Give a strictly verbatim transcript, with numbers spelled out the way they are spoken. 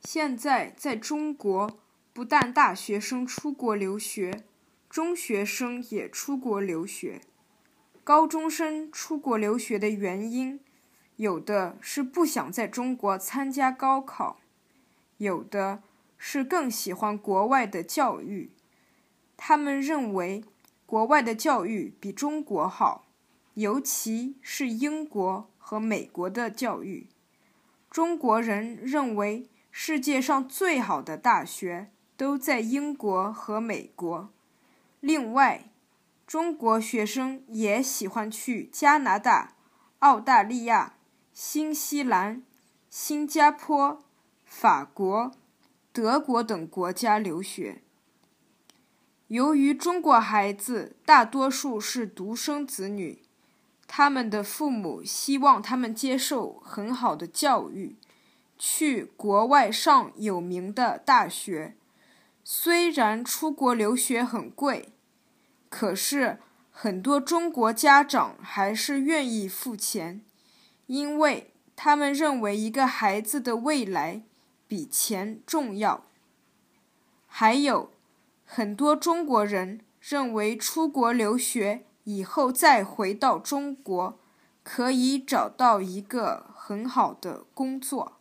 现在在中国，不但大学生出国留学，中学生也出国留学。高中生出国留学的原因，有的是不想在中国参加高考，有的是更喜欢国外的教育。他们认为国外的教育比中国好，尤其是英国和美国的教育。中国人认为世界上最好的大学都在英国和美国。另外，中国学生也喜欢去加拿大、澳大利亚、新西兰、新加坡、法国、德国等国家留学。由于中国孩子大多数是独生子女，他们的父母希望他们接受很好的教育，去国外上有名的大学。虽然出国留学很贵，可是很多中国家长还是愿意付钱，因为他们认为一个孩子的未来比钱重要。还有很多中国人认为出国留学以后再回到中国，可以找到一个很好的工作。